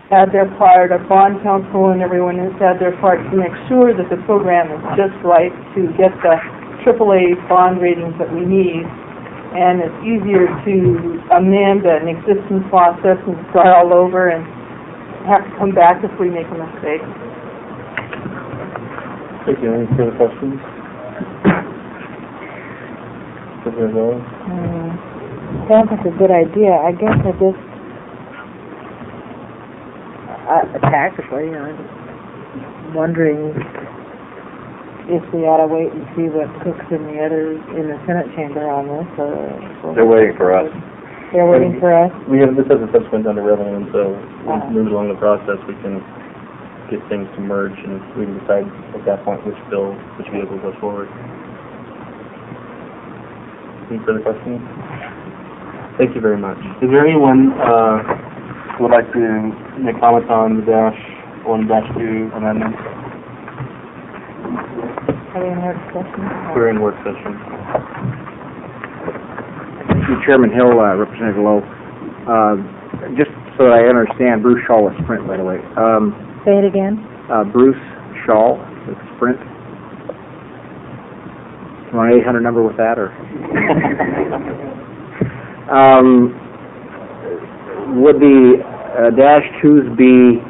had their part, our bond council and everyone has had their part to make sure that the program is just right to get the AAA bond ratings that we need. And it's easier to amend an existing process and start all over and have to come back if we make a mistake. Thank you. Any further questions? Sounds like a good idea. I guess I just tactically, I'm wondering if we ought to wait and see what Cook's in the Senate chamber on this. They're waiting for us. They're waiting for us? This has a subsequent under revenue, and so as we move along the process, we can get things to merge, and we can decide at that point which vehicle goes forward. Any further questions? Thank you very much. Is there anyone who would like to make comments on the -1-2 amendments? Have you heard questions? We're in work session. Chairman Hill, Representative Lowe. Just so I understand, Bruce Shaw with Sprint, by the way. Say it again. Bruce Shaw with Sprint. You want an 800 number with that, or? Would the -2s be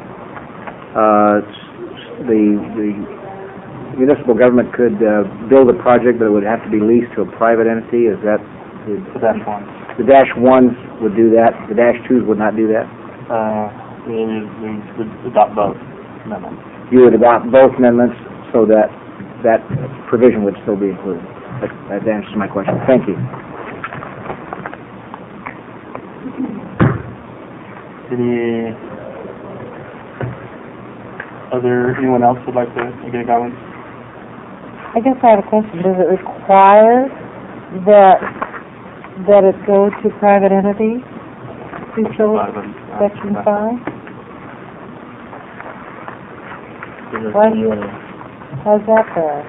the municipal government could build a project, but it would have to be leased to a private entity? Is that The -1. The -1s would do that. The -2s would not do that. We would adopt both amendments. You would adopt both amendments so that that provision would still be included. That answers my question. Thank you. Anyone else would like to make any comments? I guess I have a question. Does it require that it go to private entity? Section 5? What? How's that for?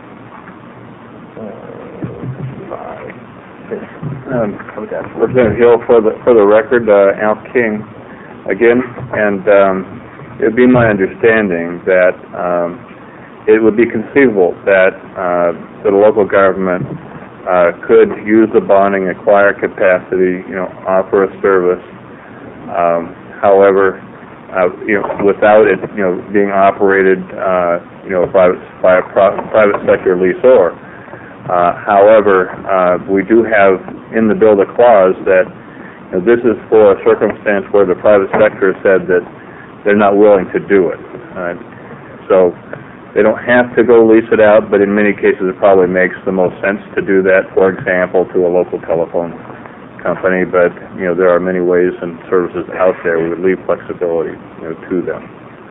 Representative Hill, for the record, Al King again, and it would be my understanding that it would be conceivable that the local government could use the bonding, acquire capacity, offer a service. However, without it, being operated, by a private sector lessor. However, we do have in the bill a clause that this is for a circumstance where the private sector said that they're not willing to do it. So they don't have to go lease it out, but in many cases it probably makes the most sense to do that, for example, to a local telephone company. But, there are many ways and services out there. We would leave flexibility, to them.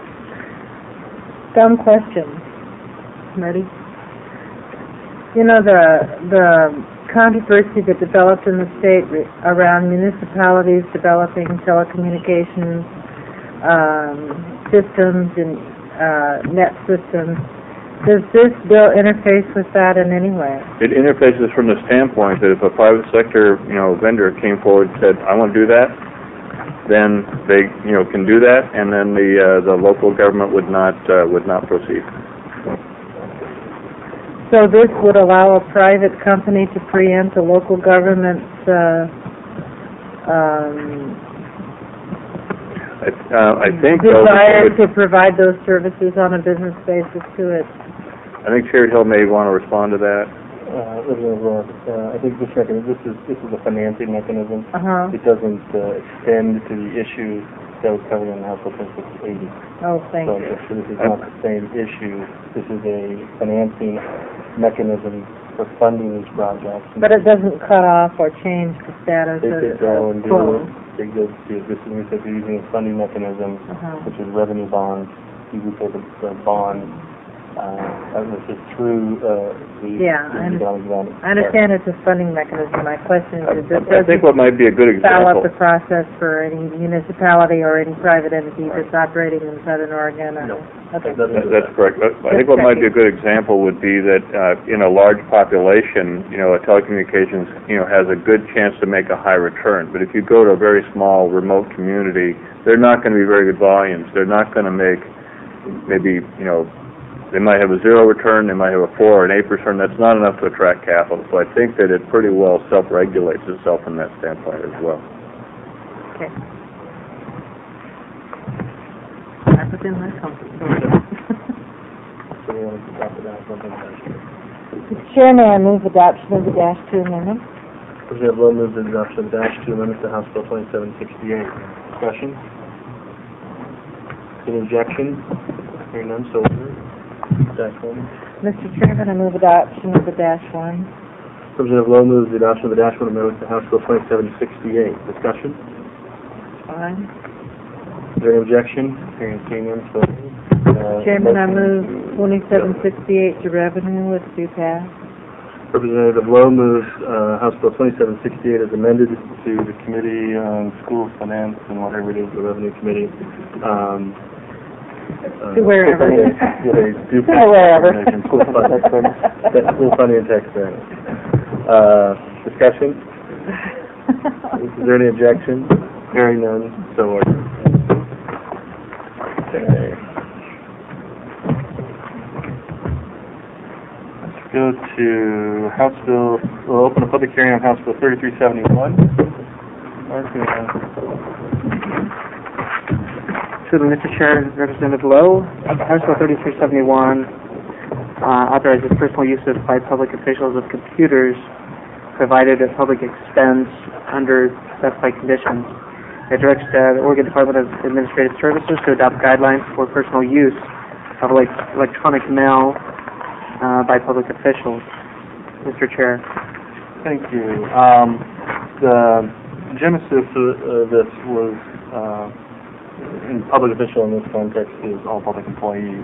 Dumb question. Ready? The controversy that developed in the state around municipalities developing telecommunications systems and net systems, does this bill interface with that in any way? It interfaces from the standpoint that if a private sector, vendor came forward and said, "I want to do that," then they, can do that, and then the local government would not proceed. So this would allow a private company to preempt a local government's I think desire to provide those services on a business basis to it. I think Chair Hill may want to respond to that. I think this is a financing mechanism. Uh-huh. It doesn't extend to the issue that was covered in House Bill 680. Oh, thank you. So this is not the same issue. This is a financing mechanism for funding these projects. But it doesn't cut off or change the status They of could go and do phone. it. They could do this. We said they're using a funding mechanism, which is revenue bonds. You repay the bond this is through, the... Yeah, I understand it's a funding mechanism. My question is, it I think what might be a good foul example... up the process for any municipality or any private entity that's operating in Southern Oregon? No. Okay. That's correct. I think what might be a good example would be that in a large population, a telecommunications, has a good chance to make a high return. But if you go to a very small, remote community, they're not going to be very good volumes. They're not going to make maybe, they might have a 0 return, they might have a 4 or an 8 return. That's not enough to attract capital. So I think that it pretty well self-regulates itself from that standpoint as well. Okay. That's within my comfort zone. So we want to drop it out, something like Chair, may I move adoption of the Dash 2 amendment? Representative Lowe moves the adoption of Dash 2 amendment to House Bill 2768. Discussion? Any objection? Hearing none, so ordered. Dash 1. Mr. Chairman, I move adoption of the Dash 1. Representative Lowe moves the adoption of the Dash 1 amendment to House Bill 2768. Discussion? Fine. Is there any objection? Hearing none, so ordered. Chairman, I move 2768 to revenue with due pass. Representative Lowe moves House Bill 2768 as amended to the Committee on Schools, Finance, and whatever it is, the Revenue Committee. To wherever. Wherever. School funding and tax fairness. Discussion? Is there any objection? Hearing none, so ordered. Okay. Let's go to House Bill, we'll open a public hearing on House Bill 3371. Excuse me, Mr. Chair, Representative Lowe. House Bill 3371 authorizes personal use by public officials of computers provided at public expense under specified conditions. It directs the Oregon Department of Administrative Services to adopt guidelines for personal use of electronic mail by public officials. Mr. Chair. Thank you. The genesis of this was, in public official in this context is all public employees,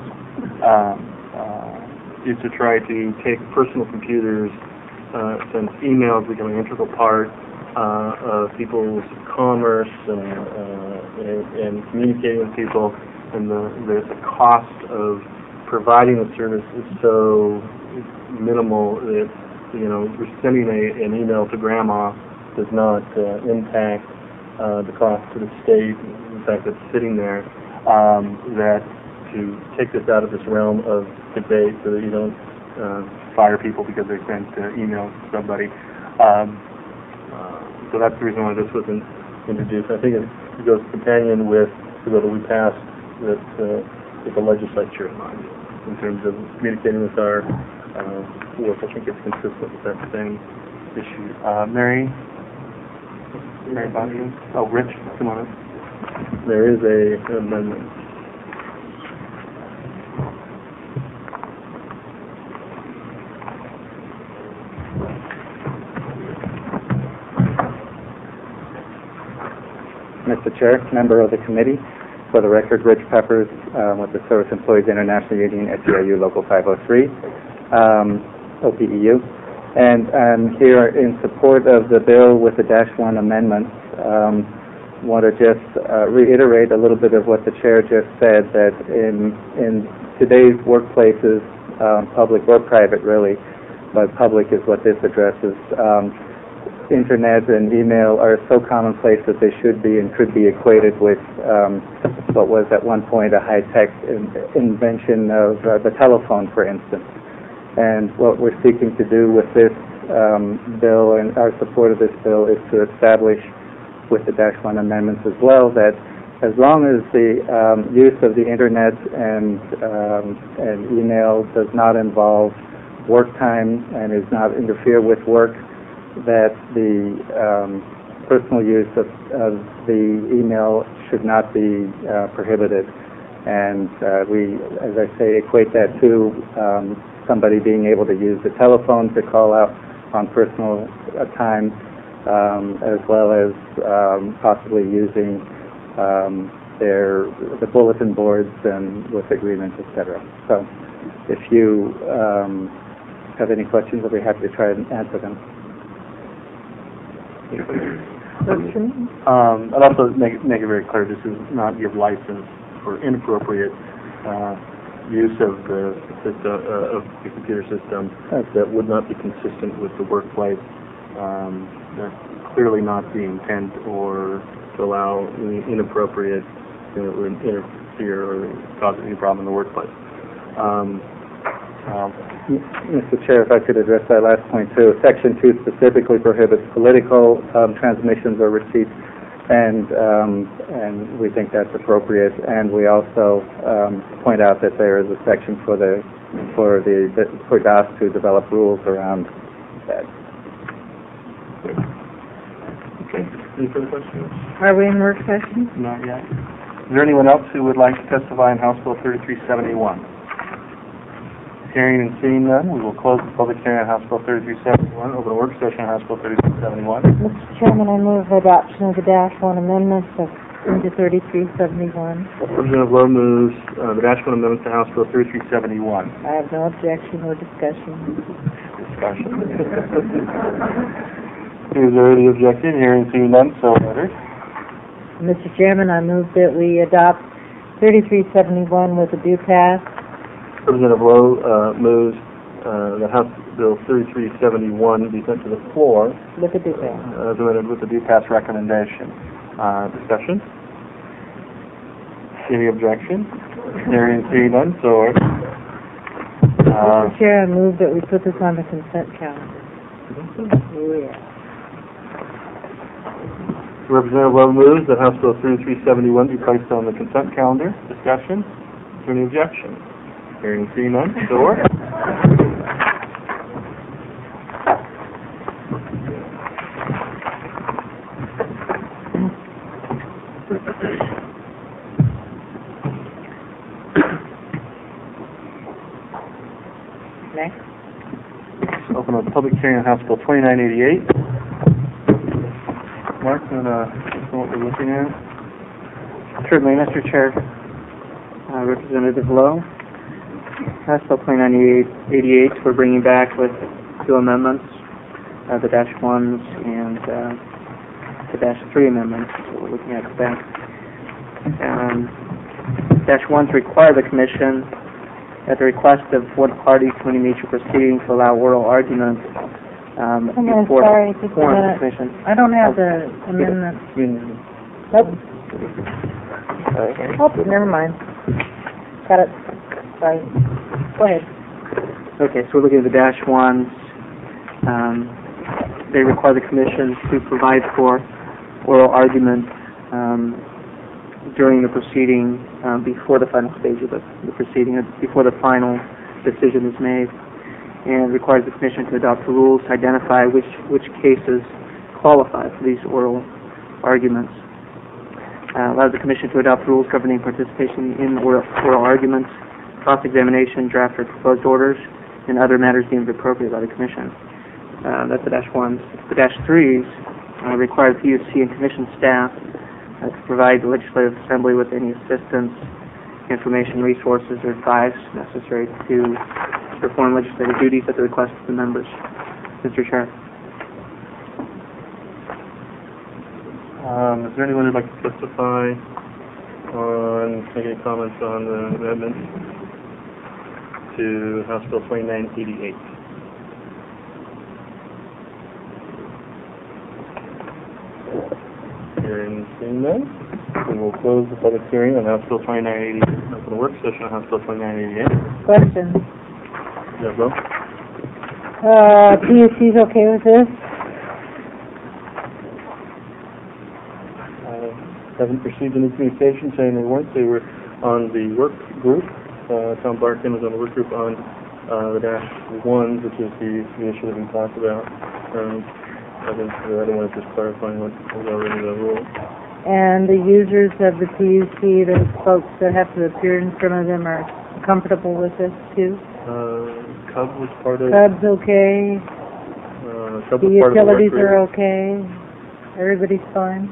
is to try to take personal computers, since email is becoming an integral part of people's commerce and communicating with people, and the cost of providing the service is so minimal that sending an email to grandma does not impact the cost to the state. In fact, it's sitting there. That to take this out of this realm of debate so that you don't fire people because they sent emails to somebody. So that's the reason why this was introduced. I think it goes companion with the bill that we passed with the legislature in mind in terms of communicating with our work. I think it's consistent with that same issue. Mary Boston? Oh, Rich, come on up. There is an amendment. Mr. Chair, member of the committee, for the record, Rich Peppers with the Service Employees International Union, SEIU Local 503, OPEU. And I'm here in support of the bill with the Dash 1 amendments. Want to just reiterate a little bit of what the chair just said, that in today's workplaces, public or private really, but public is what this addresses, Internet and email are so commonplace that they should be and could be equated with what was at one point a high-tech invention of the telephone, for instance. And what we're seeking to do with this bill and our support of this bill is to establish with the Dash 1 amendments as well that as long as the use of the Internet and email does not involve work time and does not interfere with work, that the personal use of the email should not be prohibited. And we, as I say, equate that to somebody being able to use the telephone to call out on personal time, as well as possibly using the bulletin boards and with agreements, etc. So if you have any questions, I'll be happy to try and answer them. I'd also make it very clear, this is not give license for inappropriate use of the computer system that would not be consistent with the workplace. That's clearly not the intent, or to allow any inappropriate, would interfere or cause any problem in the workplace. Mr. Chair, if I could address that last point too. Section 2 specifically prohibits political transmissions or receipts, and we think that's appropriate. And we also point out that there is a section for DAS to develop rules around that. Okay. Any further questions? Are we in work session? Not yet. Is there anyone else who would like to testify on House Bill 3371? Hearing and seeing none, we will close the public hearing on House Bill 3371. Open a work session on House Bill 3371. Mr. Chairman, I move adoption of the Dash 1 amendments into 3371. Representative Lowe moves the Dash 1 amendments to House Bill 3371. I have no objection or discussion. Is there any objection? Hearing and seeing none, so ordered. Mr. Chairman, I move that we adopt 3371 with a due pass. Representative Lowe moves that House Bill 3371 be sent to the floor With a due pass. as amended with the due pass recommendation. Discussion? Any objection? Hearing and seeing none, so ordered. Mr. Chair, I move that we put this on the consent calendar. Representative Lowe moves that House Bill 3371 be placed on the consent calendar. Discussion? Is there any objection? Hearing and seeing none, so ordered. Next. Open up the public hearing on House Bill 2988. Mark, you want to know what we're looking at? Certainly, Mr. Chair. Representative Lowe. House Bill 2988, we're bringing back with two amendments, the Dash 1s and the Dash 3 amendments. So we're looking at that. Dash 1s require the Commission, at the request of one party to any major proceeding, to allow oral argument before sorry, just a the minute. Commission. I don't have the amendment. Nope. Oh, never mind. Got it. Sorry. Go ahead. Okay, so we're looking at the Dash 1s. They require the Commission to provide for oral argument during the proceeding, before the final stage of the proceeding, before the final decision is made, and requires the Commission to adopt the rules to identify which cases qualify for these oral arguments. Allows the Commission to adopt rules governing participation in oral arguments, cross-examination, draft or proposed orders, and other matters deemed appropriate by the Commission. That's the Dash 1s. The Dash 3s require the PUC and Commission staff to provide the Legislative Assembly with any assistance, information, resources, or advice necessary to perform legislative duties at the request of the members. Mr. Chair. Is there anyone who'd like to testify on, make any comments on the amendment to House Bill 2988? Hearing and seeing none, we will close the public hearing on House Bill 2988. Open a work session on House Bill 2988. Question. Yes, Bill? PUC's okay with this? Haven't received any communication saying they weren't. They were on the work group. Tom Barkin was on the work group on the Dash 1s, which is the issue that we talked about. I think the other one is just clarifying what was already the rule. And the users of the PUC, those folks that have to appear in front of them, are comfortable with this too? Cub was part of... Cub's okay? Cub The was part of the work utilities group. are okay? Everybody's fine?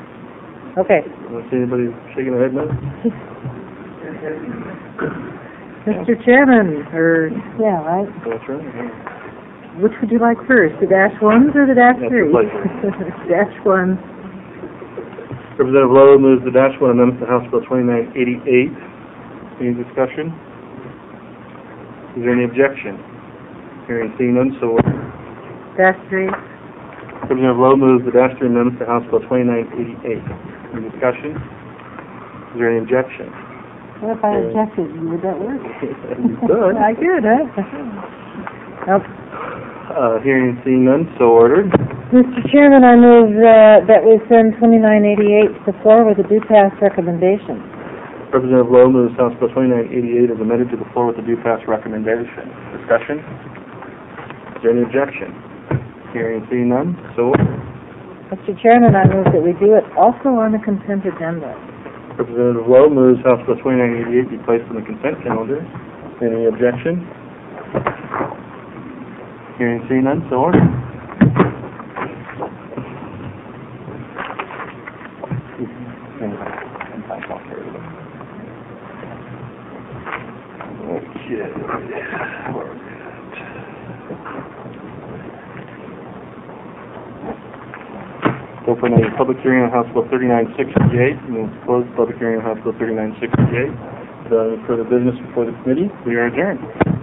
Okay. I don't see anybody shaking their head no? Mr. Chairman, or, yeah, right? That's right, yeah. Which would you like first, the dash ones or the dash That's your three? pleasure. Dash ones. Representative Lowe moves the Dash 1 amendment to House Bill 2988. Any discussion? Is there any objection? Hearing and seeing none, so ordered. Dash three. Representative Lowe moves the Dash 3 amendment to House Bill 2988. Any discussion? Is there any objection? What if I objected? Would that work? You could. I could, huh? Nope. Hearing and seeing none, so ordered. Mr. Chairman, I move that we send 2988 to the floor with a due pass recommendation. Representative Lowe moves House Bill 2988 as amended to the floor with the due pass recommendation. Discussion? Is there any objection? Hearing and seeing none, so ordered. Mr. Chairman, I move that we do it also on the consent agenda. Representative Lowe moves House Bill 2988 be placed on the consent calendar. Any objection? Hearing and seeing none, so ordered. Open a public hearing on House Bill 3968, and we'll close the public hearing on House Bill 3968. Without any further business before the committee, we are adjourned.